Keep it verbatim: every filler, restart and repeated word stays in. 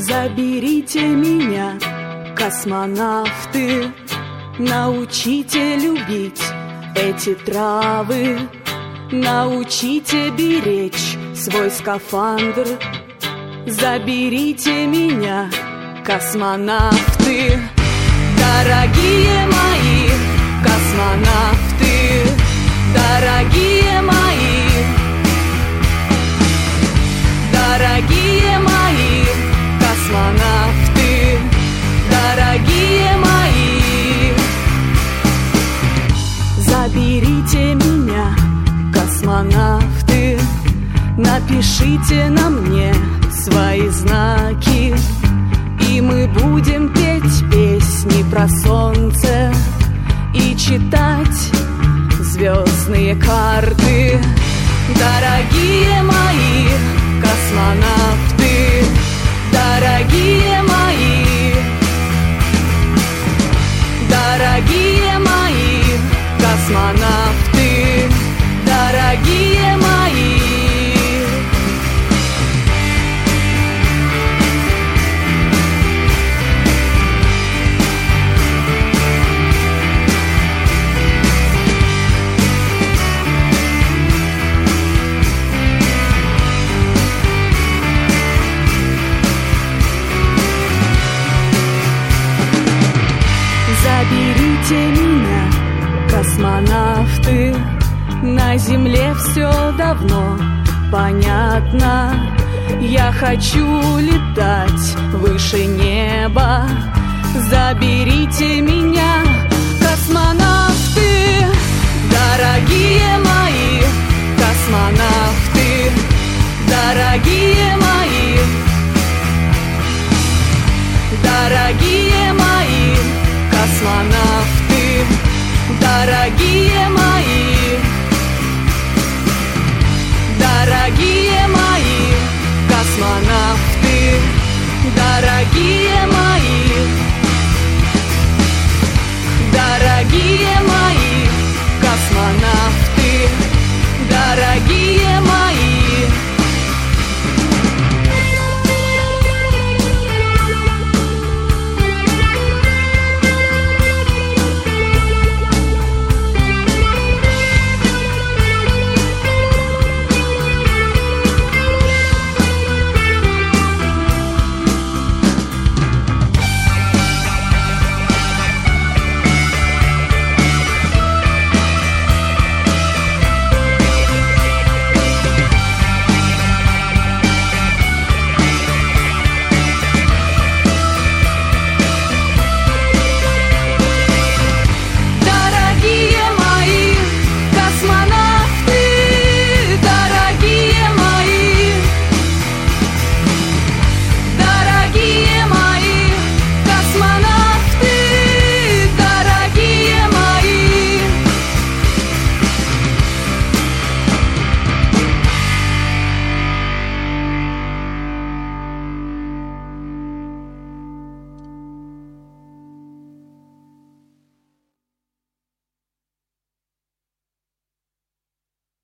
Заберите меня, космонавты, научите любить эти травы, научите беречь свой скафандр. Заберите меня, космонавты, дорогие мои космонавты, дорогие мои, дорогие мои космонавты, дорогие мои. Заберите меня, космонавты, напишите на мне свои знаки, и мы будем петь песни про солнце и читать звездные карты. Дорогие мои космонавты, дорогие мои, дорогие мои космонавты, дорогие мои. Заберите меня, космонавты, на Земле все давно понятно. Я хочу летать выше неба. Заберите меня, космонавты, дорогие мои космонавты, дорогие мои, дорогие мои космонавты, дорогие мои, дорогие